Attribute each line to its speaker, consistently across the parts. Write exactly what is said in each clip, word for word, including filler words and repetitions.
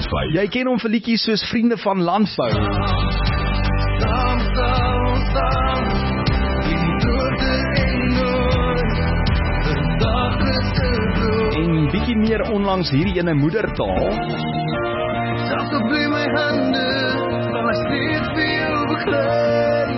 Speaker 1: vyf.
Speaker 2: Jy ken hom vir liedjies soos Vriende van Landbou.
Speaker 3: Saam sal ons staan, die doorde en nooit, vandag is te bloed.
Speaker 2: En bietjie meer onlangs hierdie ene moedertaal.
Speaker 3: Selfs al bloei my hande, sal ek steeds vir jou beklei.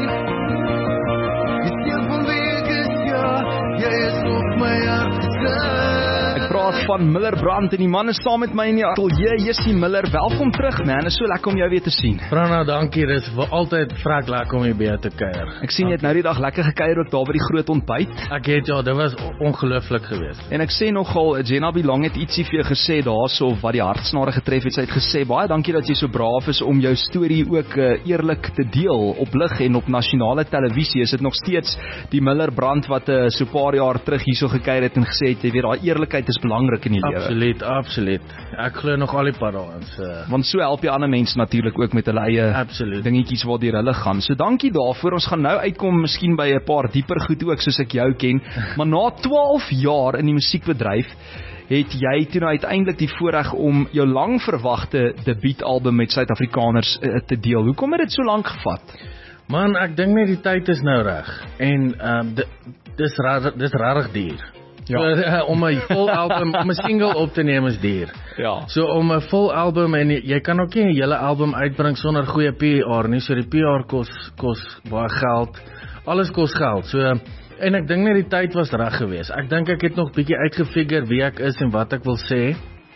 Speaker 3: Die stil van wie ek is, ja, jy is op my hart geskryf.
Speaker 2: Ek praat van Miller Brand en die man is saam met my in die atelier. Jessie Miller, welkom terug man, is so lekker om jou weer te sien.
Speaker 4: Brana, dankie, dit is altyd vrek lekker om hier by jou te kuier.
Speaker 2: Ek sien jy het nou die dag lekker gekuier ook daar by die groot ontbyt.
Speaker 4: Ek het, ja, dit was ongelooflik geweest.
Speaker 2: En ek sê nogal, Jenna Bilang het ietsie vir jou gesê daarso wat die hartsnare getref het. Sy het gesê, baie dankie dat jy so braaf is om jou storie ook uh, eerlik te deel op lig en op nasionale televisie. Is dit nog steeds die Miller Brand wat uh, so paar jaar terug hierso gekuier het en gesê het, jy weet, daai eerlikheid is belangrik in die lewe.
Speaker 4: Absoluut, absoluut. Ek glo nog al die pad daarin. So.
Speaker 2: Want so help jy ander mense natuurlik ook met hulle eie
Speaker 4: Absoluut.
Speaker 2: dingetjies waardeur hulle gaan. So dankie daarvoor. Ons gaan nou uitkom miskien by 'n paar dieper goed ook soos ek jou ken. Maar na twaalf jaar in die musiekbedryf het jy toe nou uiteindelik die voorreg om jou lang verwagte debuutalbum met Suid-Afrikaners uh, te deel. Hoekom het dit so lank gevat?
Speaker 4: Man, ek dink net die tyd is nou reg. En um, dis rarig, dis rarig duur.
Speaker 2: Ja.
Speaker 4: So, uh, om 'n vol album, om 'n single op te neem is duur.
Speaker 2: Ja.
Speaker 4: So om 'n vol album en jy, jy kan ook nie 'n hele album uitbring sonder goeie P R nie. So die P R kos kos baie geld. Alles kos geld. So en ek dink net die tyd was reg geweest. Ek dink ek het nog bietjie uitgefigure wie ek is en wat ek wil sê.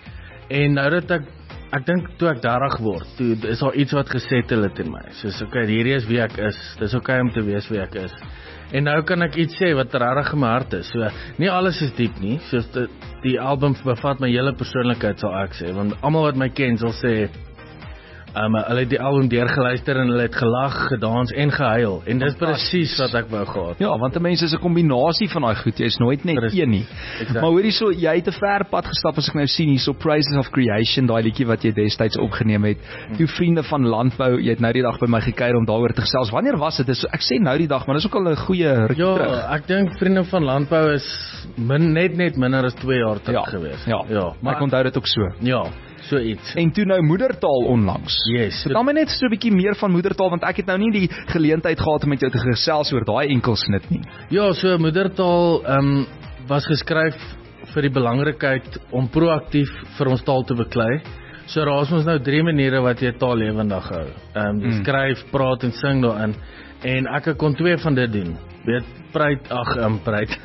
Speaker 4: En nou dat ek ek dink toe ek dertig word, toe is daar iets wat gesettel het in my. Soos okay, hierdie is wie ek is. Dis okay om te weet wie ek is. En nou kan ek iets sê wat regtig in my hart is. So nie alles is diep nie. Soos die, die album bevat my hele persoonlikheid sal ek sê, want almal wat my ken sal sê Um, hulle het die album deurgeluister en hulle het gelag, gedans en gehuil. En dis presies wat ek wou gehad.
Speaker 2: Ja, want 'n mens is 'n kombinasie van daai goed. Jy is nooit net
Speaker 4: Precies.
Speaker 2: een nie.
Speaker 4: Exact.
Speaker 2: Maar hoorie so, jy het 'n ver pad gestap as ek nou sien hier so Praises of Creation, daai liedjie wat jy destyds opgeneem het. Hmm. Toe Vriende van Landbou, jy het nou die dag by my gekuier om daaroor te gesels. Wanneer was dit? Ek sê nou die dag, maar dis ook al 'n goeie rukkie
Speaker 4: ja,
Speaker 2: terug.
Speaker 4: Ja, ek dink Vriende van Landbou is min, net net minder as twee jaar terug
Speaker 2: ja,
Speaker 4: geweest.
Speaker 2: Ja, ja, maar ek onthou dit ook so.
Speaker 4: Ja, so iets.
Speaker 2: En toe nou moedertaal onlangs.
Speaker 4: Yes.
Speaker 2: Vertel my net so 'n bietjie meer van moedertaal, want ek het nou nie die geleentheid gehad om met jou te gesels oor daai enkelsnit nie.
Speaker 4: Ja, so moedertaal um, was geskryf vir die belangrikheid om proaktief vir ons taal te beklei. So daar is ons nou drie maniere wat jy taal lewendig hou. Ehm um,
Speaker 2: Mm.
Speaker 4: skryf, praat en sing daarin. En ek kon twee van dit doen. Weet, preit, ag, um, preit.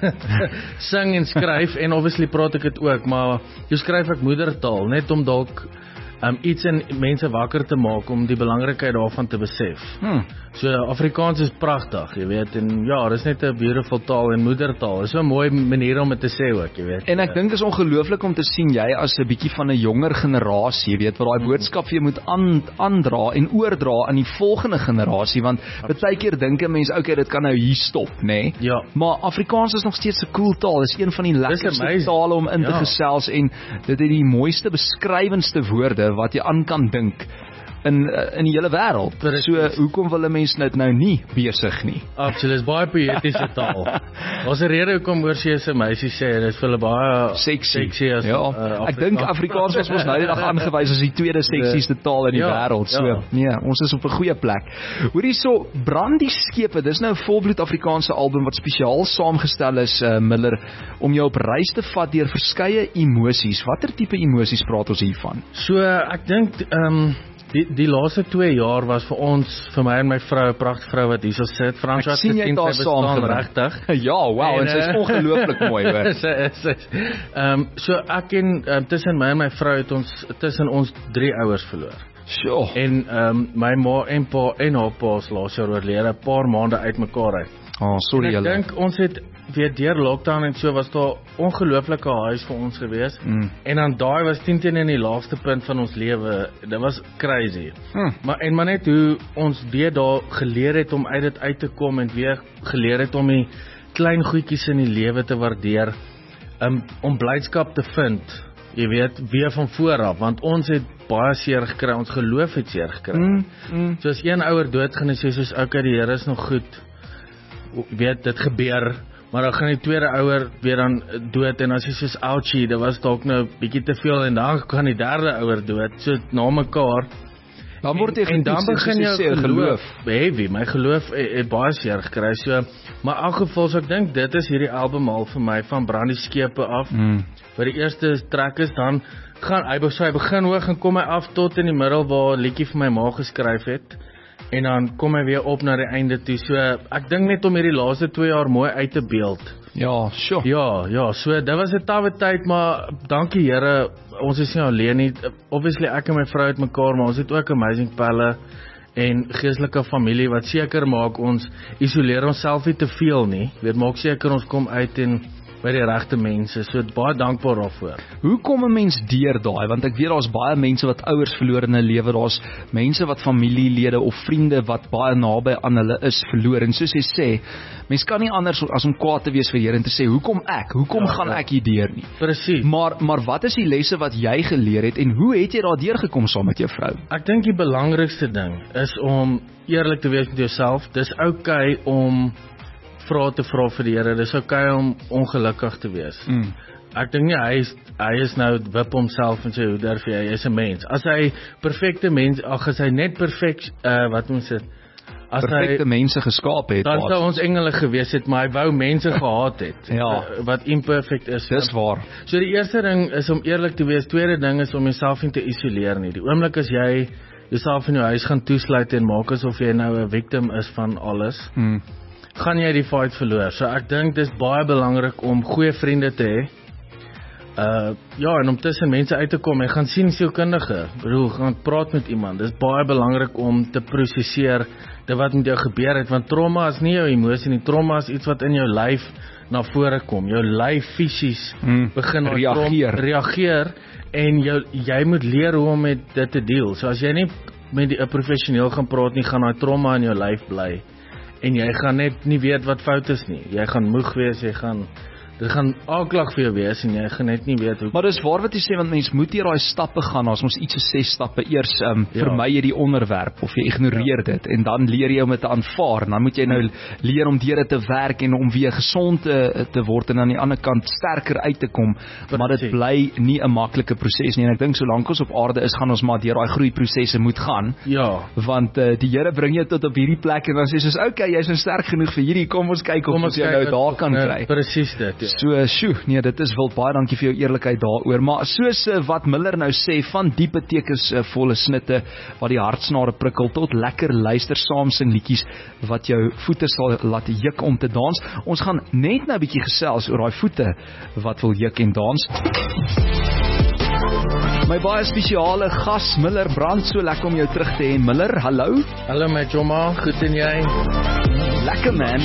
Speaker 4: Sing en skryf en obviously praat ek dit ook, maar jy skryf ek moedertaal net om dalk um, iets in mense wakker te maak om die belangrikheid daarvan te besef.
Speaker 2: Hmm.
Speaker 4: So Afrikaans is pragtig, jy weet, en ja, dis net 'n beautiful taal en moedertaal. Dis so 'n mooi manier om dit te sê ook, jy weet.
Speaker 2: En ek dink dit is ongelooflik om te sien jy as 'n bietjie van 'n jonger generasie, jy weet, wat daai boodskap vir jou moet aan, aandra en oordra aan die volgende generasie, want baie keer dink 'n mens, okay, dit kan nou hier stop, nê? Nee?
Speaker 4: Ja.
Speaker 2: Maar Afrikaans is nog steeds 'n cool taal. Dis een van die lekkerste
Speaker 4: amazing.
Speaker 2: tale om in te
Speaker 4: Ja.
Speaker 2: gesels en dit het die mooiste beskrywendste woorde wat jy aan kan dink in in die hele wêreld.
Speaker 4: Precies.
Speaker 2: So hoekom wil 'n mens dit nou nie besig nie?
Speaker 4: Absoluut, is baie poëtiese taal. Daar's 'n rede hoekom oorsee se meisies sê dit is vir hulle baie
Speaker 2: Sexy.
Speaker 4: sexy as
Speaker 2: ja,
Speaker 4: uh,
Speaker 2: ek dink Afrikaans was ons nou die dag aangewys as die tweede seksieste taal in die
Speaker 4: Ja,
Speaker 2: wêreld. So,
Speaker 4: ja.
Speaker 2: nee, ons is op 'n goeie plek. Hoorie so, Brand die Skepe, dis nou 'n volbloed Afrikaanse album wat spesiaal saamgestel is, uh, Miller, om jou op reis te vat deur verskeie emosies. Watter tipe emosies praat ons hiervan?
Speaker 4: So ek dink ehm um, die die laaste twee jaar was vir ons, vir my en my vrou, 'n pragtige vrou wat hierso sit. Frans
Speaker 2: Ek sien jy daar saam
Speaker 4: regtig.
Speaker 2: Ja, wow, en, en sy is
Speaker 4: uh,
Speaker 2: ongelooflik mooi, hoor.
Speaker 4: sy is sy. Ehm so ek en um, tussen my en my vrou het ons tussen ons drie ouers verloor.
Speaker 2: Sjoe.
Speaker 4: En ehm um, my ma en pa en haar pa is laas jaar oorlede, 'n paar maande uitmekaar uit.
Speaker 2: Oh, sorry
Speaker 4: En ek
Speaker 2: julle.
Speaker 4: dink ons het weer deur lockdown en so was daar ongelooflike huis vir ons gewees.
Speaker 2: Mm.
Speaker 4: En dan daai was teen teen in die laagste punt van ons lewe. Dit was crazy.
Speaker 2: Hm.
Speaker 4: Maar en maar net hoe ons weer daar geleer het om uit dit uit te kom en weer geleer het om die klein goedjies in die lewe te waardeer, um, om blydskap te vind. Jy weet, weer van voor af, want ons het baie seer gekry, ons geloof het seer gekry.
Speaker 2: Mm. Mm.
Speaker 4: So as een ouer doodgaan en sê soos okay, die Here is nog goed. Weet dit gebeur. maar dan gaan die tweede ouer weer dan dood en as jy soos ouchie, dit was dalk nou bietjie te veel en dan gaan die derde ouer dood, so na mekaar.
Speaker 2: Dan word jy
Speaker 4: en, en dan begin jou
Speaker 2: geloof, geloof.
Speaker 4: heavy, my geloof het, het baie seer gekry, so, maar in elk geval, so ek dink dit is hierdie album al vir my, van Brand die Skepe af,
Speaker 2: mm.
Speaker 4: waar die eerste track is, dan gaan, hy, so hy begin hoog en kom hy af tot in die middel waar liedjie vir my ma geskryf het, en dan kom hy weer op na die einde toe, so ek dink net om hierdie laaste twee jaar mooi uit te beeld.
Speaker 2: Ja, sure.
Speaker 4: Ja, ja, so dit was 'n tawwe tyd, maar dankie Here, ons is nie alleen nie. Obviously ek en my vrou het mekaar, maar ons het ook amazing pelle en geestelike familie wat seker maak ons isoleer onsself nie te veel nie. Weet, maak seker ons kom uit en by die regte mense. So baie dankbaar daarvoor.
Speaker 2: Hoe kom 'n mens deur daai? Want ek weet daar's baie mense wat ouers verloor in hulle lewe, daar's mense wat familielede of vriende wat baie naby aan hulle is verloor. En soos jy sê, mens kan nie anders as om kwaad te wees vir Here en te sê, hoekom ek? Hoekom ja, gaan ja. ek hier deur nie?
Speaker 4: Presies.
Speaker 2: Maar maar wat is die lesse wat jy geleer het en hoe het jy daardeur gekom saam met jou vrou?
Speaker 4: Ek dink die belangrikste ding is om eerlik te wees met jouself. Dis oukei om vra te vra vir die Here. Dis oukei om ongelukkig te wees.
Speaker 2: Mm.
Speaker 4: Ek dink nie hy is hy is nou wip homself en sê hoe durf jy? Hy is 'n mens. As hy perfekte mens, ag as hy net perfek uh, wat moet dit? As
Speaker 2: perfekte
Speaker 4: hy
Speaker 2: mense geskaap het.
Speaker 4: Dan sou ons engele gewees het, maar hy wou mense gehaat het.
Speaker 2: Ja.
Speaker 4: Wat imperfect is.
Speaker 2: Dis waar.
Speaker 4: So die eerste ding is om eerlik te wees. Tweede ding is om jouself nie te isoleer nie. Die oomblik as jy jouself in jou huis gaan toesluit en maak asof jy nou 'n victim is van alles,
Speaker 2: Hmm.
Speaker 4: gaan jy die fight verloor. So ek dink dis baie belangrik om goeie vriende te hê. Uh ja, en om tussen mense uit te kom, jy gaan sien sielkundige, bedoel, gaan praat met iemand. Dis baie belangrik om te prosesseer dit wat met jou gebeur het, want trauma is nie jou emosie nie, trauma is iets wat in jou lyf na vore kom. Jou lyf fisies
Speaker 2: Hmm.
Speaker 4: begin
Speaker 2: reageer.
Speaker 4: reageer en jou, jy moet leer hoe om met dit te deel. So as jy nie met 'n professioneel gaan praat nie, gaan daai trauma in jou lyf bly. En jy gaan net nie weet wat fout is nie. Jy gaan moeg wees, jy gaan dit gaan aanklag vir jou wees en jy gaan net nie weet hoe.
Speaker 2: Maar dis waar wat jy sê, want mens moet hier daai stappe gaan. As ons iets so ses stappe eers um,
Speaker 4: Ja.
Speaker 2: vermy jy die onderwerp of jy ignoreer dit en dan leer jy om dit te aanvaar. En dan moet jy nou leer om deur dit te werk en om weer gesond te, te word en aan die ander kant sterker uit te kom. Maar dit
Speaker 4: Precies.
Speaker 2: bly nie 'n maklike proses nie en ek dink solank ons op aarde is, gaan ons maar deur daai groeiprosesse moet gaan.
Speaker 4: Ja.
Speaker 2: Want uh, die Here bring jou tot op hierdie plek en dan sê soos, okay, jy's nou sterk genoeg vir hierdie, kom ons kyk of
Speaker 4: Kom
Speaker 2: ons jou nou
Speaker 4: kyk
Speaker 2: daar
Speaker 4: wat-
Speaker 2: kan
Speaker 4: nee,
Speaker 2: kry.
Speaker 4: Presies dit. Ja.
Speaker 2: So, sjoe, nee, dit is wil baie dankie vir jou eerlikheid daaroor, maar soos uh, wat Miller nou sê, van die betekenisvolle snitte wat die hartsnare prikkel, tot lekker luister saam sing liedjies wat jou voete sal laat juk om te dans. Ons gaan net nou 'n bietjie gesels oor daai voete wat wil juk en dans. My baie spesiale gas, Miller Brand, so lekker om jou terug te hê. Miller, hallo.
Speaker 4: Hallo my Joma, goed en jy?
Speaker 2: Lekker man.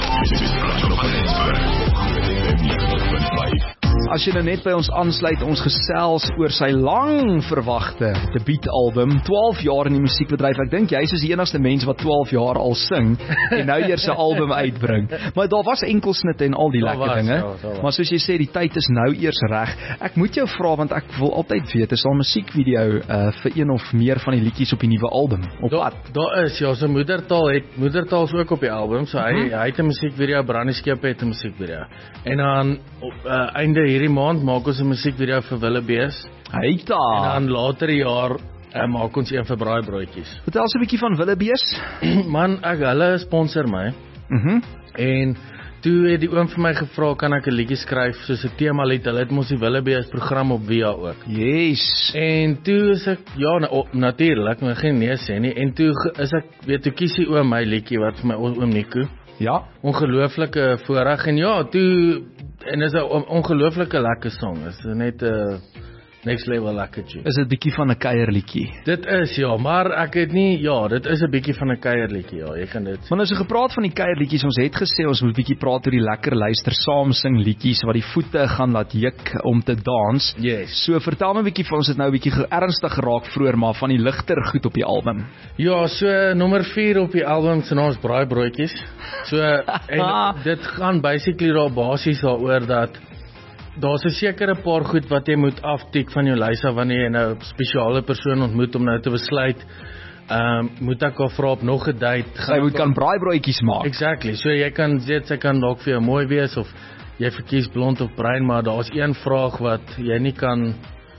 Speaker 2: As jy nou net by ons aansluit, ons gesels oor sy lang verwagte debuutalbum, twaalf jaar in die musiekbedryf. Ek dink jy is die enigste mens wat twaalf jaar al sing en nou eers 'n album uitbring. Maar daar was enkelsnitte en al die
Speaker 4: Daar
Speaker 2: lekker
Speaker 4: was,
Speaker 2: dinge.
Speaker 4: ja, daar was.
Speaker 2: Maar soos jy sê, die tyd is nou eers reg. Ek moet jou vra want ek wil altyd weet, is daar 'n musiekvideo uh, vir een of meer van die liedjies op die nuwe album? Op
Speaker 4: Daar
Speaker 2: wat?
Speaker 4: daar is, ja, sy moedertaal het moedertaal is ook op die album. So hy
Speaker 2: Mhm.
Speaker 4: hy het 'n musiekvideo, Brand die Skepe het 'n musiekvideo. En dan op uh, einde hierdie maand maak ons 'n musiekvideo vir Willebees. En
Speaker 2: Heita.
Speaker 4: dan later die jaar uh, maak ons een vir braaibroodjies.
Speaker 2: Vertel ons 'n bietjie van Willebees.
Speaker 4: Man, ek hulle sponsor my.
Speaker 2: Mhm.
Speaker 4: En toe het die oom vir my gevra, kan ek 'n liedjie skryf soos 'n tema lied. Hulle het mos die Willebees program op Via ook.
Speaker 2: Yes.
Speaker 4: En toe is ek, ja, na, oh, natuurlik, maar geen nee sê nie. En toe ge- is ek, weet, toe kies die oom my liedjie wat vir my oom Nico.
Speaker 2: Ja.
Speaker 4: Ongelooflike voorreg en ja, toe en is 'n on- ongelooflike lekker song. Is net 'n uh, next level lekker tune.
Speaker 2: Is dit bietjie van 'n kuierliedjie?
Speaker 4: Dit is ja, maar ek het nie, ja, dit is 'n bietjie van 'n kuierliedjie, ja, jy kan dit.
Speaker 2: Maar nou so gepraat van die kuierliedjies, ons het gesê ons moet bietjie praat oor die lekker luister saam sing liedjies wat die voete gaan laat juk om te dans.
Speaker 4: Yes.
Speaker 2: So vertel my 'n bietjie van ons het nou 'n bietjie ge- ernstig geraak vroeër, maar van die ligter goed op die album.
Speaker 4: Ja, so nommer vier op die album se naam is Braaibroodjies. So en dit gaan basically daar basies daaroor dat daar's 'n sekere paar goed wat jy moet aftik van jou lys af wanneer jy nou 'n spesiale persoon ontmoet om nou te besluit um, moet ek haar vra op nog 'n date.
Speaker 2: Sy moet kan braaibroodjies maak.
Speaker 4: Exactly, so jy kan sê, sy kan dalk vir jou mooi wees, of jy verkies blond of bruin, maar daar is een vraag wat jy nie kan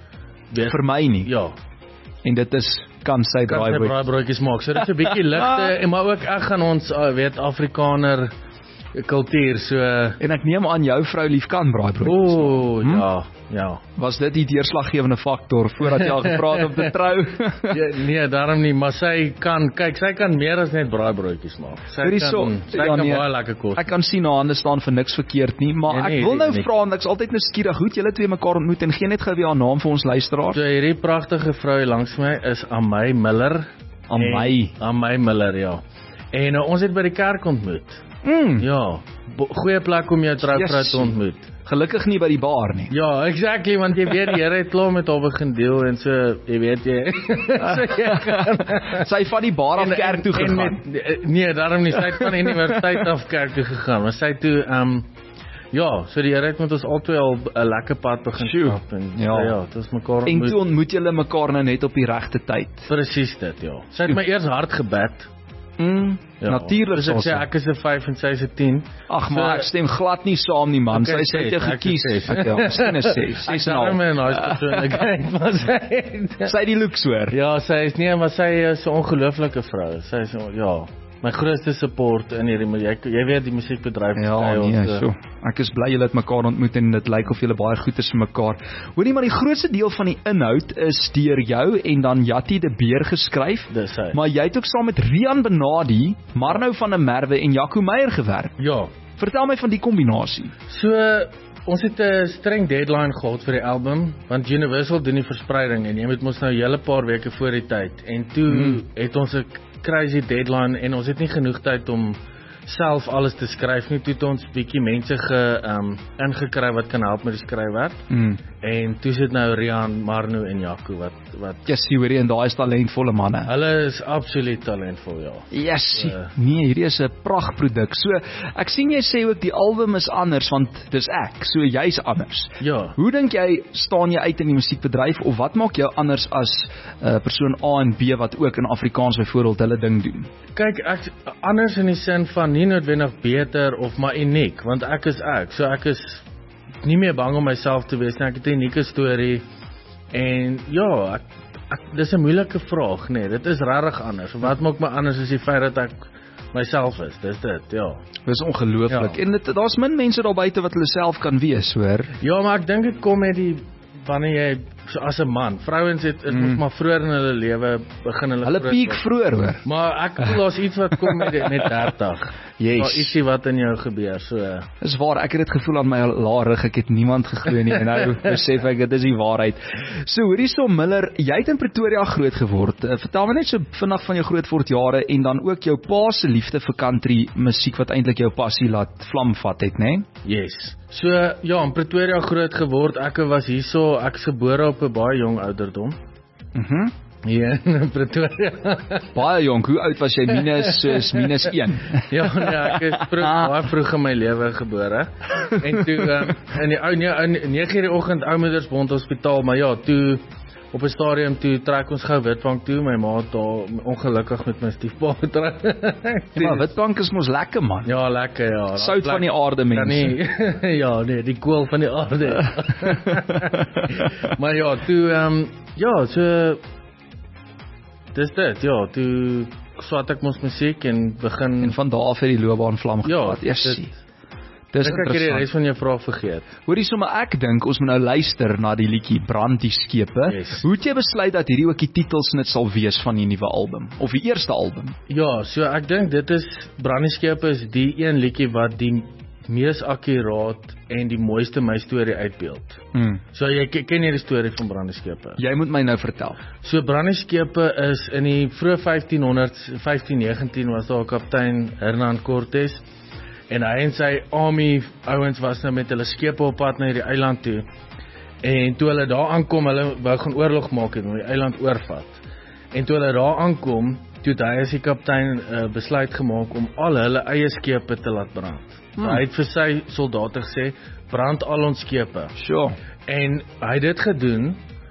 Speaker 4: weet,
Speaker 2: Vir my nie.
Speaker 4: Ja,
Speaker 2: En dit is, kan sy
Speaker 4: kan sy
Speaker 2: braaibroodjies.
Speaker 4: braaibroodjies maak, so dit is 'n bietjie ligte, en maar ook ek gaan ons, uh, weet, Afrikaner kultuur, so,
Speaker 2: En ek neem aan jou vrou lief kan braaibroodjies.
Speaker 4: o, hm? ja, ja.
Speaker 2: Was dit die deurslaggewende faktor voordat jy al gevra het om te trou?
Speaker 4: Ja, nee, daarom nie, maar sy kan, kyk, sy kan meer as net braaibroodjies maak. Sy
Speaker 2: Hoorie
Speaker 4: kan,
Speaker 2: so,
Speaker 4: sy
Speaker 2: ja,
Speaker 4: kan
Speaker 2: nee,
Speaker 4: baie lekker kos.
Speaker 2: Ek kan sien haar hande staan vir niks verkeerd nie, maar
Speaker 4: Nee, nee,
Speaker 2: ek wil nou
Speaker 4: nee.
Speaker 2: vra, want ek's altyd nuuskierig, hoe het julle twee mekaar ontmoet en gee net gou weer haar naam vir ons luisteraars.
Speaker 4: So hierdie pragtige vrou hier langs my is Amay Miller.
Speaker 2: Amay.
Speaker 4: En- Amay Miller, ja. En uh, ons het by die kerk ontmoet.
Speaker 2: Mm,
Speaker 4: Ja, bo- goeie plek om jou trouvrou
Speaker 2: Yes.
Speaker 4: te ontmoet.
Speaker 2: Gelukkig nie by die bar nie.
Speaker 4: Ja, exactly, want jy weet, die Here het klaar met haar begin deel en so, jy weet jy. so jy gaan.
Speaker 2: Sy het van die bar af kerk toe
Speaker 4: en
Speaker 2: gegaan.
Speaker 4: met- Nee, daarom nie, sy het van universiteit af kerk toe gegaan, maar sy het toe, um, ja, so die Here het met ons albei al 'n lekker pad begin
Speaker 2: Sjoe,
Speaker 4: stap, en
Speaker 2: ja.
Speaker 4: so, ja, het ons mekaar
Speaker 2: En
Speaker 4: ontmoet.
Speaker 2: toe ontmoet julle mekaar nou net op die regte tyd.
Speaker 4: Presies dit, ja. Sy het my eers hard gebed.
Speaker 2: Mm,
Speaker 4: Ja.
Speaker 2: Natuurlik
Speaker 4: Dus ek
Speaker 2: sal
Speaker 4: sê,
Speaker 2: sy.
Speaker 4: ek is 'n vyf en sy is 'n tien.
Speaker 2: Ag,
Speaker 4: So-
Speaker 2: maar ek stem glad nie saam nie, man.
Speaker 4: Okay,
Speaker 2: Sy sê
Speaker 4: ses,
Speaker 2: jy
Speaker 4: ek is
Speaker 2: gekies.
Speaker 4: ses.
Speaker 2: Ek ja, miskien is ses, ses en 'n
Speaker 4: Daarom
Speaker 2: half.
Speaker 4: en nice persoonlikheid, maar sy
Speaker 2: Sy het die looks hoor.
Speaker 4: Ja, sy is nie, maar sy is 'n ongelooflike vrou. Sy is ja, my grootste support in hierdie jy, jy weet die musiekbedryf
Speaker 2: Ja,
Speaker 4: kry ons,
Speaker 2: nee,
Speaker 4: eh,
Speaker 2: so. Ek is bly julle het mekaar ontmoet en dit lyk of julle baie goed is vir mekaar. Hoorie, maar die grootste deel van die inhoud is deur jou en dan Jatti de Beer geskryf.
Speaker 4: Dis hy.
Speaker 2: Maar jy het ook saam met Rian Benadi, Marnou van der Merwe en Jaco Meyer gewerk.
Speaker 4: Ja.
Speaker 2: Vertel my van die kombinasie.
Speaker 4: So ons het 'n streng deadline gehad vir die album, want Universal doen die verspreiding en jy moet mos nou 'n hele paar weke voor die tyd. En toe hmm. het ons 'n crazy deadline en ons het nie genoeg tyd om self alles te skryf nie. Toe het ons bietjie mense ge um, ingekry wat kan help met die skryfwerk.
Speaker 2: Mm.
Speaker 4: En toe sit nou Rian, Marno en Jaco wat wat
Speaker 2: Jessie, hoorie, en daai is talentvolle manne.
Speaker 4: hulle is absoluut talentvol, ja.
Speaker 2: Jessie,
Speaker 4: Uh.
Speaker 2: nee, hierdie is 'n pragtproduk. So, ek sien jy sê ook die album is anders want dis ek, so jy's anders.
Speaker 4: Ja.
Speaker 2: Hoe dink jy staan jy uit in die musiekbedryf of wat maak jou anders as 'n uh, persoon A en B wat ook in Afrikaans byvoorbeeld hulle ding doen?
Speaker 4: Kyk, ek anders in die sin van nie noodwendig beter of maar uniek, want ek is ek. So ek is nie meer bang om myself te wees nie. Ek het 'n unieke storie en ja, ek, ek dis 'n moeilike vraag, nee. Dit is regtig anders. Wat maak my anders is die feit dat ek myself is. Dis dit, ja.
Speaker 2: Dis ongelooflik.
Speaker 4: Ja.
Speaker 2: En dit daar's min mense daar buite wat hulle self kan wees, hoor.
Speaker 4: Ja, maar ek dink dit kom met die wanneer jy so as 'n man, vrouens het is
Speaker 2: Mm.
Speaker 4: mos maar vroeër in hulle lewe begin hulle
Speaker 2: Hulle
Speaker 4: groot
Speaker 2: piek
Speaker 4: word.
Speaker 2: vroeër, hoor.
Speaker 4: Maar ek voel daar's iets wat kom met die- met dertig.
Speaker 2: Yes.
Speaker 4: Daar ietsie wat in jou gebeur, so
Speaker 2: Dis waar, ek het dit gevoel aan my lae rug, ek het niemand geglo nie en nou besef ek dit is die waarheid. So hoorie so Miller, jy het in Pretoria groot geword. Uh, vertel my net so vinnig van jou grootword jare en dan ook jou pa se liefde vir country musiek wat eintlik jou passie laat vlam vat het, né?
Speaker 4: yes. So ja, in Pretoria groot geword. Ek was hierso, ek is gebore op 'n baie jong ouderdom.
Speaker 2: Mhm.
Speaker 4: Hier in Pretoria.
Speaker 2: Baie jonk, hoe oud was jy? Minus soos minus een.
Speaker 4: ja, nee, ek is vroeg, baie vroeg in my lewe gebore. En toe um, in die ou nee, in nege uur die oggend Oumoedersbond Hospitaal, maar ja, toe op 'n stadium toe trek ons gou Witbank toe, my ma het daar ongelukkig met my stiefpa getrek.
Speaker 2: Ja, maar Witbank is mos lekker, man.
Speaker 4: Ja, lekker, ja.
Speaker 2: Sout van die aarde, mense.
Speaker 4: Nee, ja, nee, die kool van die aarde. maar ja, toe ehm um, ja, so dis dit, ja, toe swat ek mos musiek en begin
Speaker 2: En van daar af het die loopbaan vlam
Speaker 4: ja,
Speaker 2: gehad. Yes.
Speaker 4: dit-
Speaker 2: Dis
Speaker 4: ek het die
Speaker 2: interessant.
Speaker 4: res van jou vraag vergeet.
Speaker 2: Hoorie sommer ek dink ons moet nou luister na die liedjie Brand die skepe.
Speaker 4: Yes.
Speaker 2: Hoe het jy besluit dat hierdie ook die titelsnit sal wees van die nuwe album of die eerste album?
Speaker 4: Ja, so ek dink dit is Brandieskepe is die een liedjie wat die mees akkuraat en die mooiste my storie uitbeeld.
Speaker 2: Hmm.
Speaker 4: So jy ken ken jy die storie van Brandieskepe?
Speaker 2: Jy moet my nou vertel.
Speaker 4: So Brandieskepe is in die vroeë vyftienhonderd, vyftien negentien was daar 'n kaptein Hernan Cortes en hy en sy army ouens was nou met hulle skepe op pad na hierdie eiland toe. En toe hulle daar aankom, hulle wou gaan oorlog maak en die eiland oorvat. En toe hulle daar aankom, toe het hy as die kaptein uh, besluit gemaak om al hulle eie skepe te laat brand. Hmm. So hy het vir sy soldate gesê, brand al ons skepe.
Speaker 2: Sure.
Speaker 4: En hy het dit gedoen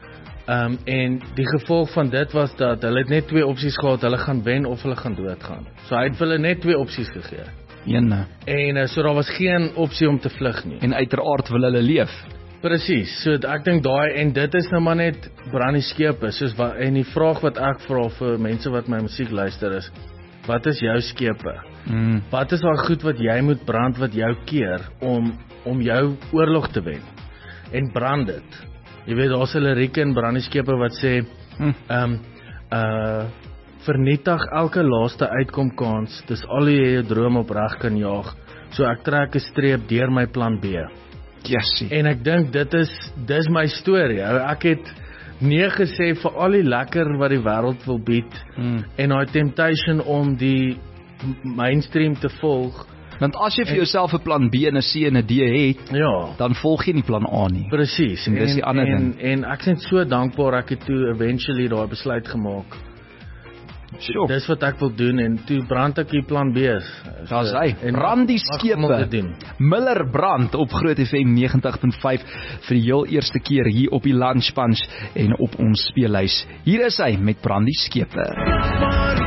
Speaker 4: Um, en die gevolg van dit was dat hulle het net twee opsies gehad, hulle gaan wen of hulle gaan doodgaan. So hy het vir hulle net twee opsies gegee.
Speaker 2: Ene.
Speaker 4: En uh, so daar was geen opsie om te vlug nie.
Speaker 2: En uiteraard wil hulle leef.
Speaker 4: Presies, so ek dink daai, en dit is nou maar net brandie skepe, soos wat, en die vraag wat ek vra vir mense wat my musiek luister is, wat is jou skepe?
Speaker 2: Mm.
Speaker 4: Wat is daar goed wat jy moet brand, wat jou keer, om, om jou oorlog te wen? En brand dit. Jy weet, daar is 'n liriek in brandie skepe wat sê,
Speaker 2: Mm.
Speaker 4: um, uh, vernietig elke laaste uitkomkans, dis al hoe jy jou droom opreg kan jaag, so ek trek 'n streep deur my plan B.
Speaker 2: Jessie.
Speaker 4: En ek dink dit is dis my storie. Ek het nee gesê vir al die lekker wat die wêreld wil bied,
Speaker 2: Mm.
Speaker 4: en daai temptation om die mainstream te volg.
Speaker 2: Want as jy vir jouself 'n plan B en 'n C en 'n D het,
Speaker 4: Ja,
Speaker 2: dan volg jy nie plan A nie.
Speaker 4: presies.
Speaker 2: En dis die ander
Speaker 4: en,
Speaker 2: ding.
Speaker 4: en ek is net so dankbaar ek het toe eventually daai besluit gemaak.
Speaker 2: Sure.
Speaker 4: Dis wat ek wil doen, en toe brand ek die plan B.
Speaker 2: Daar's hy.
Speaker 4: En
Speaker 2: Brand die
Speaker 4: mag almal dit
Speaker 2: skepe.
Speaker 4: doen.
Speaker 2: Miller Brand op Groot F M negentig punt vyf vir die heel eerste keer hier op die Lunch Punch en op ons speellys. Hier is hy met Brand die skepe.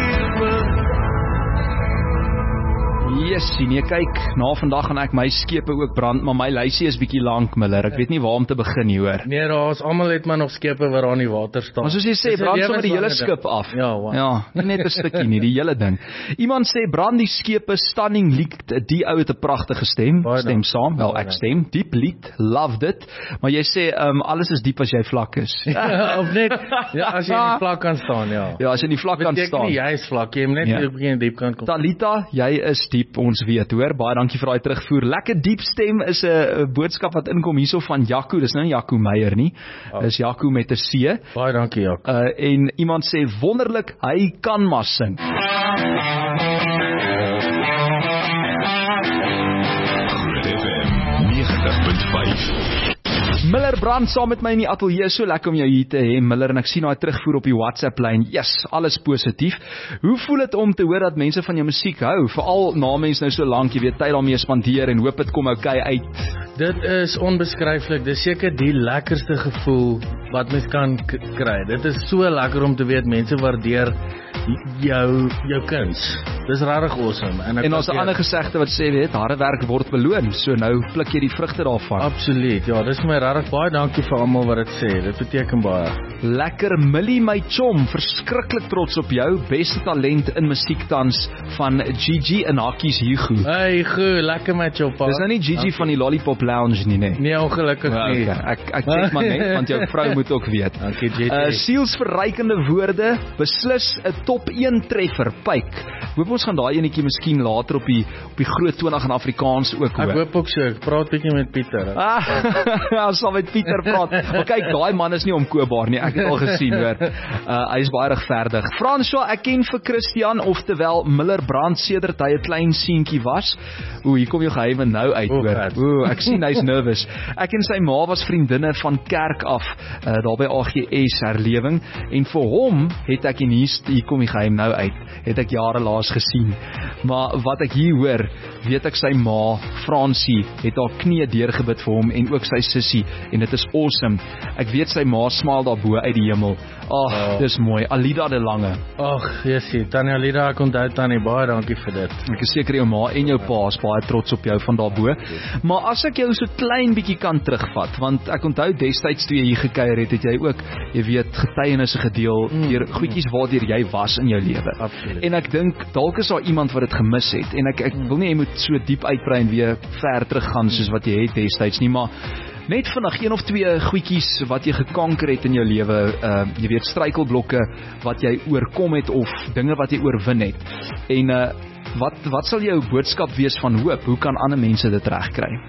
Speaker 2: Yes, sien jy, kyk, na vandag gaan ek my skepe ook brand, maar my lysie is bietjie lank, Miller. Ek weet nie waar om te begin nie, hoor.
Speaker 4: Nee, daar's almal het maar nog skepe waar aan die water staan.
Speaker 2: Maar soos jy sê,
Speaker 4: Dis 'n
Speaker 2: brand sommer die hele
Speaker 4: lewenslange
Speaker 2: skip af.
Speaker 4: Ja, wow.
Speaker 2: Ja, nie net 'n stukkie nie, die hele ding. Iemand sê brand die skepe, stunning lied, die ou het 'n pragtige stem.
Speaker 4: Baie
Speaker 2: Stem
Speaker 4: dank.
Speaker 2: saam, wel
Speaker 4: Baie
Speaker 2: ek
Speaker 4: dank.
Speaker 2: stem. Diep lied, love dit. Maar jy sê um, alles is diep as jy vlak is.
Speaker 4: Ja, of net, ja, as jy in die vlak kan staan, ja.
Speaker 2: Ja, as jy in die vlak kan
Speaker 4: Beteken
Speaker 2: staan.
Speaker 4: nie jy is vlak, jy moet net
Speaker 2: Ja.
Speaker 4: ja. bietjie in die diep kan kom.
Speaker 2: Talita, jy is diep, ons weet, hoor. Baie dankie vir daai terugvoer. Lekker diep stem is 'n boodskap wat inkom hierso van Jaco. Dis nou nie Jaco Meyer nie.
Speaker 4: Oh.
Speaker 2: Dis Jaco met 'n C.
Speaker 4: Baie dankie, Jaco.
Speaker 2: Uh, en iemand sê wonderlik, hy kan maar sing.
Speaker 1: Groot F M negentig punt vyf.
Speaker 2: Miller Brand saam met my in die ateljee, so lekker om jou hier te hê, Miller, en ek sien daai terugvoer op die WhatsApp lyn. Yes, alles positief. Hoe voel dit om te hoor dat mense van jou musiek hou? Veral na mense nou so lank, jy weet, tyd daarmee spandeer en hoop dit kom oukei uit.
Speaker 4: Dit is onbeskryflik. Dis seker die lekkerste gevoel wat mens kan k- kry. Dit is so lekker om te weet mense waardeer jou jou kuns. Dis regtig awesome. En, ek
Speaker 2: En daar's 'n
Speaker 4: waardeer-
Speaker 2: ander gesegde wat sê, weet, harde werk word beloon. So nou pluk jy die vrugte daarvan.
Speaker 4: Absoluut. Ja, dis my regtig baie dankie vir almal wat dit sê. Dit beteken baie.
Speaker 2: Lekker Millie my chom, verskriklik trots op jou. Beste talent in musiek tans van Gigi en Hakkies Hugo.
Speaker 4: Hey, goed, lekker met jou pa.
Speaker 2: Dis nou nie Gigi van die Lollipop Lounge nie, nee.
Speaker 4: Nee, ongelukkig
Speaker 2: Ja,
Speaker 4: nie.
Speaker 2: okay. Ek ek check maar net want jou vrou moet ook weet.
Speaker 4: Dankie, J T.
Speaker 2: Uh, sielsverrykende woorde, beslis 'n top een treffer. Pyk. Hoop ons gaan daai enetjie miskien later op die op die groot twintig in Afrikaans ook
Speaker 4: Ek
Speaker 2: hoor.
Speaker 4: hoop ook so. Ek praat bietjie met Pieter.
Speaker 2: Ah, ons sal met Pieter praat. Maar kyk, daai man is nie omkoopbaar nie. Ek het al gesien, hoor. Uh, hy is baie regverdig. François, ek ken vir Christian, oftewel Miller Brand sedert hy 'n klein seentjie was. Ooh, hier kom jou geheime nou uit,
Speaker 4: O,
Speaker 2: hoor.
Speaker 4: God.
Speaker 2: Ooh, ek sien hy's nervous. Ek en sy ma was vriendinne van kerk af, uh, daar by A G S herlewing, en vir hom het ek, en hier, hier kom die geheim nou uit, het ek jare laas gesien. Maar wat ek hier hoor, weet ek sy ma, Fransie, het haar knie deurgebid vir hom, en ook sy sussie, en dit is awesome. Ek weet sy ma smaal daarbo uit die hemel. Ag, oh, dis mooi. Alida de Lange.
Speaker 4: Ag, Jessie, Tanya Lida, ek onthou Tannie, baie dankie vir dit.
Speaker 2: Ek is seker jou ma en jou pa is baie trots op jou van daarbo. Maar as ek jou so klein bietjie kan terugvat, want ek onthou destyds toe jy hier gekuier het, het jy ook, jy weet, getuienisse gedeel
Speaker 4: Mm,
Speaker 2: deur goedjies waardeur jy was in jou lewe.
Speaker 4: Absoluut.
Speaker 2: En ek dink dalk is daar iemand wat dit gemis het, en ek ek wil nie jy moet so diep uitbrei en weer ver teruggaan soos wat jy het destyds nie, maar net vinnig een of twee goedjies wat jy gekanker het in jou lewe, uh, jy weet, struikelblokke wat jy oorkom het of dinge wat jy oorwin het. En uh, wat wat sal jou boodskap wees van hoop? Hoe kan ander mense dit regkry?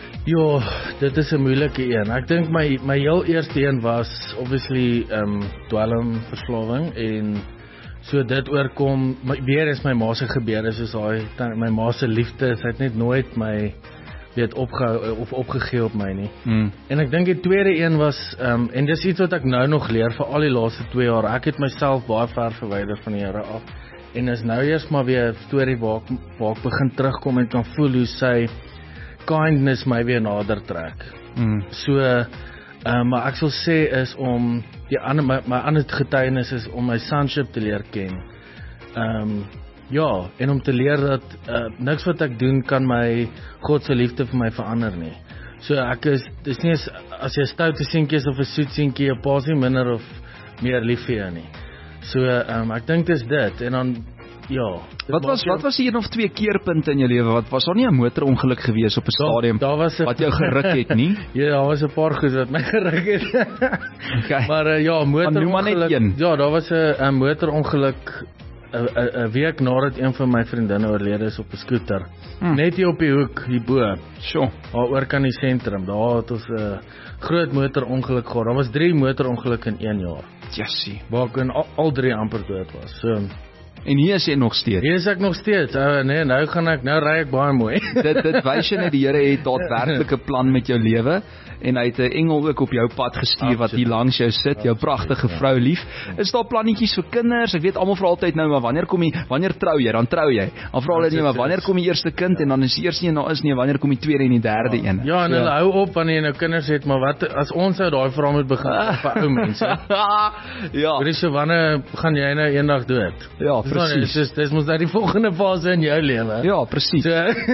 Speaker 4: Ja, dit is 'n moeilike een. Ek dink my my heel eerste een was obviously um dwelmverslawing, en so dit oorkom my, weer is my ma se gebeure soos daai my ma se liefde, sy het net nooit my weet opgehou of opgegee op my nie.
Speaker 2: Hmm.
Speaker 4: En ek dink die tweede een was um en dis iets wat ek nou nog leer vir al die laaste twee jaar. Ek het myself baie ver verwyder van die Here af, en is nou eers maar weer 'n storie waar ek, waar ek begin terugkom en kan voel hoe sy kindness my weer nader trek.
Speaker 2: Hmm.
Speaker 4: So Uh, maar ek sal sê is om die ander my, my ander getuienis is om my sonship te leer ken. Ehm um, ja, en om te leer dat uh, niks wat ek doen kan my God se liefde vir my verander nie. So ek is dis nie as, as jy 'n stoute seentjie is of 'n soet seentjie, jou pa is nie minder of meer lief vir jou nie. So ehm um, ek dink dis dit en dan ja.
Speaker 2: Wat was wat was die een of twee keerpunte in jou lewe? Wat was daar nie 'n motorongeluk gewees op 'n stadium
Speaker 4: daar was a,
Speaker 2: wat jou geruk het nie?
Speaker 4: Ja, daar was 'n paar goed wat my geruk het.
Speaker 2: Okay.
Speaker 4: Maar uh, ja, motorongeluk. Ja, daar was 'n 'n motorongeluk 'n 'n week nadat een van my vriendinne oorlede is op 'n skooter. Hmm. Net hier op die hoek hierbo.
Speaker 2: Sjoe.
Speaker 4: Daar oor kan die sentrum. Daar het ons 'n uh, groot motorongeluk gehad. Daar was drie motorongelukke in een jaar.
Speaker 2: Jessie.
Speaker 4: Waar ek al, al drie amper dood was. So
Speaker 2: en hier is jy nog steeds.
Speaker 4: Hier is ek nog steeds. Uh, nee, nou gaan ek nou ry ek baie mooi.
Speaker 2: dit dit wys jy net die Here het daadwerklik 'n plan met jou lewe en hy het 'n engel ook op jou pad gestuur wat hier langs jou sit, jou pragtige vrou lief. Is daar plannetjies vir kinders? Ek weet almal vra altyd nou, maar wanneer kom jy? Wanneer trou jy? Dan trou jy. Dan vra hulle net maar wanneer kom die eerste kind en dan is die eerste een nou is nie wanneer kom die tweede en die derde een.
Speaker 4: Ja, en
Speaker 2: so.
Speaker 4: Hulle hou op wanneer jy nou kinders het, maar wat as ons nou daai vraag moet begin vir ou mense?
Speaker 2: Ja.
Speaker 4: Weet jy so wanneer gaan jy nou eendag dood?
Speaker 2: Ja, presies.
Speaker 4: Dis dis mos nou die volgende fase in jou lewe.
Speaker 2: Ja, presies.
Speaker 4: So,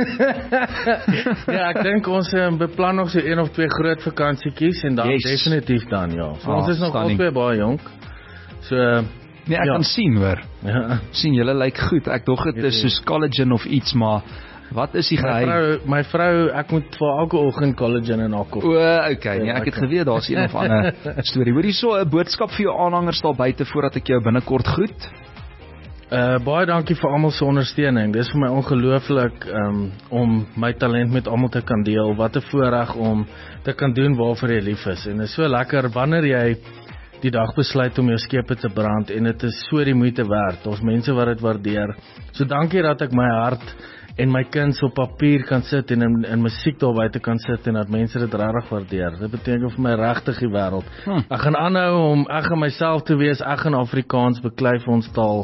Speaker 4: ja, ek dink ons um, beplan nog so een of twee groot vakansietjies en dan yes. definitief dan ja. So, oh, ons is nog albei baie jonk. So
Speaker 2: nee, ek
Speaker 4: ja.
Speaker 2: kan sien hoor.
Speaker 4: Ja.
Speaker 2: sien julle lyk goed. Ek dog dit is soos collagen of iets, maar wat is die geheim?
Speaker 4: My vrou, my vrou, ek moet vir elke oggend collagen in haar kop.
Speaker 2: O, okay. Nee, ek het geweet daar's een of ander storie. Hoorie so 'n boodskap vir jou aanhangers daar buite voordat ek jou binnekort groet.
Speaker 4: Uh, baie dankie vir almal se ondersteuning. Dis vir my ongelooflik um, om my talent met almal te kan deel. Wat 'n voorreg om te kan doen waarvoor jy lief is. En dit is so lekker wanneer jy die dag besluit om jou skepe te brand en dit is so die moeite werd. Daar's mense wat dit waardeer. So dankie dat ek my hart en my kuns op papier kan sit en in, in musiek daar buite kan sit en dat mense dit regtig waardeer. Dit beteken vir my regtig die wêreld. Hmm. Ek gaan aanhou om ek gaan myself te wees. Ek gaan Afrikaans beklei vir ons taal.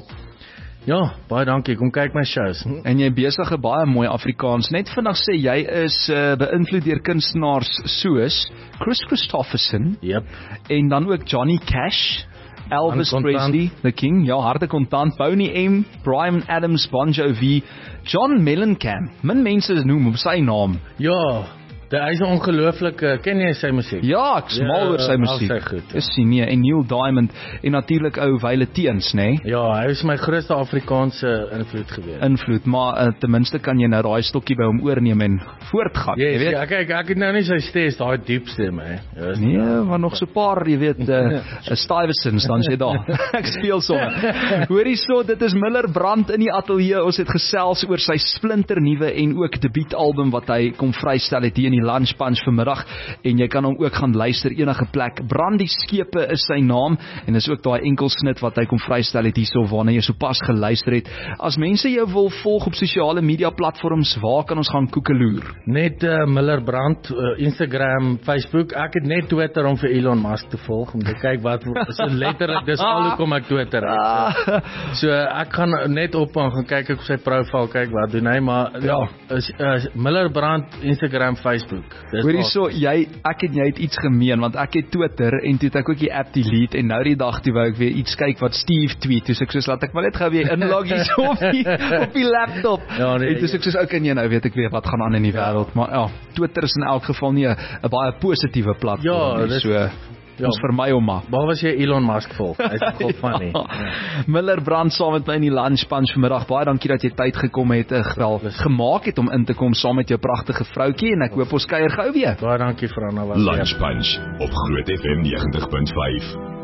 Speaker 4: Ja, baie dankie. Kom kyk my shows.
Speaker 2: En jy besig 'n baie mooi Afrikaans. Net vandag sê jy is uh, beïnvloed deur kunstenaars soos Chris Christopherson.
Speaker 4: Yep.
Speaker 2: En dan ook Johnny Cash, Elvis Presley, The King, ja, harde kontant, Boney M, Bryan Adams, Bon Jovi, John Mellencamp. Min mense noem hom sy naam.
Speaker 4: Ja. Hy is ongelooflik, ken jy sy musiek?
Speaker 2: Ja, ek smal ja, oor sy musiek.
Speaker 4: Sy goed, ja.
Speaker 2: Is sy nie, en Neil Diamond en natuurlik ou Wyle Teens, nê?
Speaker 4: Ja, hy is my grootste Afrikaanse invloed gewees.
Speaker 2: Invloed, maar uh, ten minste kan jy nou daai stokkie by hom oorneem en voortgaan,
Speaker 4: yes,
Speaker 2: jy weet.
Speaker 4: Ja, kyk, ek het nou nie sy stem, daai diep stem, hè.
Speaker 2: Ja, nee, maar nog so 'n paar, jy weet, 'n uh, Stuyvesants dan jy daar. Ek speel sommer. Hoorie so, dit is Miller Brand in die ateljee. Ons het gesels oor sy splinternuwe en ook debuutalbum wat hy kom vrystel het hier in die Lunch Punch vanmiddag en jy kan hom ook gaan luister enige plek. Brandie Skepe is sy naam en is ook daai enkelsnit wat hy kom vrystel het hierso waarna jy sopas geluister het. As mense jou wil volg op sosiale media platforms, waar kan ons gaan koekeloer?
Speaker 4: Net uh, Miller Brand, uh, Instagram, Facebook. Ek het net Twitter om vir Elon Musk te volg om te kyk wat so letterlik dis al hoekom ek Twitter het. So, so ek gaan net op en gaan kyk op sy profiel kyk wat doen hy, maar ja, is uh, Miller Brand Instagram, Facebook.
Speaker 2: Hoorie so, jy, ek en jy het iets gemeen, want ek het Twitter, en toe het ek ook die app delete, en nou die dag toe wou ek weer iets kyk wat Steve tweet, toe ek soos, laat ek maar net gou weer inlog hier so op die, op die laptop, ja, nee, en toe ek soos, ook en jy nou weet ek weer wat gaan aan in die ja. wêreld, maar ja, Twitter is in elk geval nie 'n baie positiewe platform, ja, nie, so... Ja, ons vir my om maar.
Speaker 4: Waar was jy Elon Musk volg? Hy is God van nie. Ja.
Speaker 2: Miller Brand saam met my in die Lunch Punch vanmiddag. Baie dankie dat jy tyd gekom het, wel gemaak het om in te kom saam met jou pragtige vroutjie en ek hoop ons kuier gou weer.
Speaker 4: Baie dankie vir Anna.
Speaker 1: Lunch Punch op Groot F M ninety punt five.